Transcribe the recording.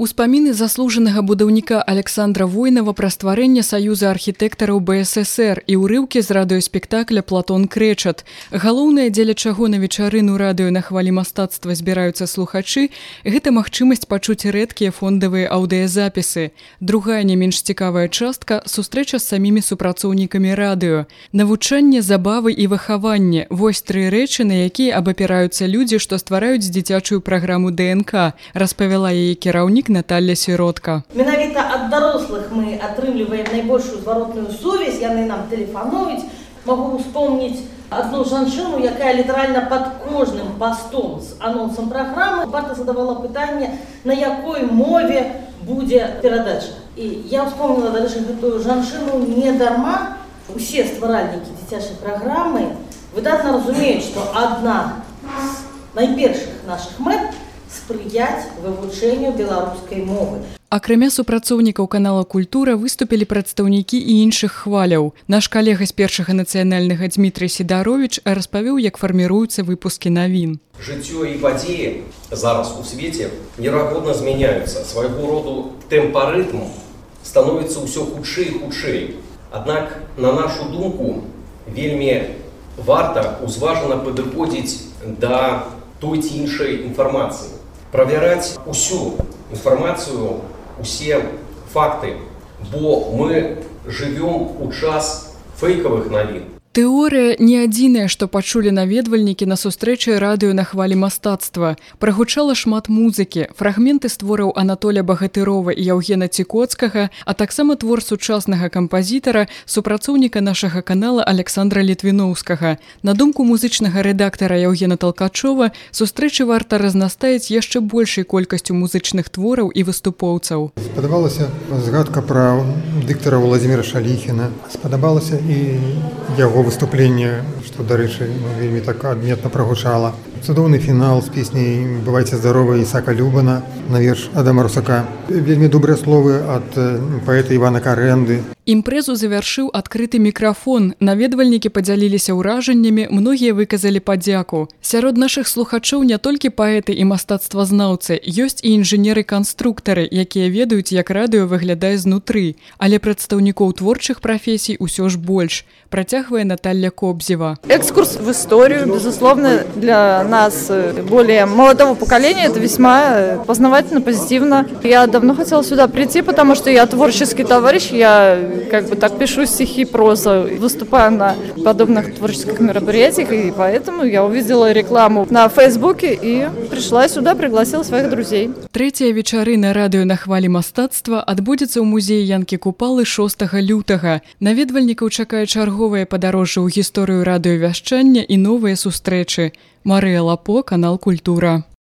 Успаміны заслужанага будаўніка Александра Войнава пра стварэнне Саюза архітэктараў БССР і ўрыўкі з радыёспектакля «Платон Кречат». Галоўнае, дзеля чаго на вечарыну радыё на хвалі мастацтва збіраюцца слухачы, гэта магчымасць пачуць рэдкія фондавыя аўдыязапісы. Другая не менш цікавая частка – сустрэча з самімі супрацоўнікамі радыё. Навучанне, забавы і выхаванне – вось тры рэчы, на якія абапіраюцца людзі, што ствараюць дзіцячую праграму ДНК, распавяла яе кіраўнік Наталья Сиротка. Менавіта ад дарослых мы атрымліваем найбольшую зваротную сувязь, яны нам тэлефануюць. Могу успомніць одну жанчыну, якая літаральна пад кожным пастом з анонсам праграмы варта задавала пытанне, на якой мове будзе перадача. І я вспомнила, дарэчы, гэтую жанчыну не дарма. Усе стваральнікі дзіцячай праграмы выдатна разумеюць, што адна з найпершых нашых мэт спрыяць вывучэнню беларускай мовы. Акрамя супрацоўнікаў канала «Культура» выступілі прадстаўнікі і іншых хваляў. Наш калега з першага нацыянальнага Дмітрий Сідарович распавёў, як фарміруюцца выпускі навін. Жыццё і падзеі зараз у свеце неверагодна змяняюцца. Свайго роду тэмпарытм становіцца ўсё хутчэй і хутчэй. Аднак, на нашу думку, вельмі варта узважана падыходзіць да той ці іншай інфармацыі. Правяраць усю інфармацыю, усе факты, бо мы жывём у час фэйкавых навін. Тэорыя не адзіная, што пачулі наведвальнікі на сустрэчы радыё на хвалі мастацтва. Прагучала шмат музыкі, фрагменты створаў Анатоля Багатырова і Яўгена Цікоцкага, а таксама твор сучаснага кампазітара, супрацоўніка нашага канала Александра Літвіноўскага. На думку музычнага рэдактара Яўгена Талкачова, сустрэчы варта разнастаіць яшчэ большай колькасцю музычных твораў і выступоўцаў. Спадабалася згадка пра дыктара Владзіміра Шаліхіна. Спадабалася і яго выступленне, што, дарэчы, вельмі так адметна прагучала. Цудоўны фінал з песняй «Бывайце здаровы» Ісака Любана на верш Адама Русака. Вельмі добрыя словы ад паэта Івана Карэнды. Імпрэзу завяршыў адкрыты мікрафон. Наведвальнікі падзяліліся ўражаннямі, многія выказалі падзяку. Сярод нашых слухачоў не толькі паэты і мастацтвазнаўцы, ёсць і інжынеры-канструктары, якія ведаюць, як радыё выглядае знутры. Але прадстаўнікоў творчых прафесій усё ж больш, працягвае Наталья Кобзева. Экскурс в историю, безусловно, для нас, более молодого поколения, это весьма познавательно, позитивно. Я давно хотела сюда прийти, потому что я творческий товарищ, я так пишу стихи, прозу, выступаю на подобных творческих мероприятиях, и поэтому я увидела рекламу на Фейсбуке и пришла сюда, пригласила своих друзей. Трэцяя вечарына радыё на хвалі мастацтва адбудзецца ў музеі Янкі Купалы 6 лютага. Наведвальнікаў чакае чарговае падарожжа ў гісторыю радыёвяшчання і новыя сустрэчы. Марыя Лапо, канал «Культура».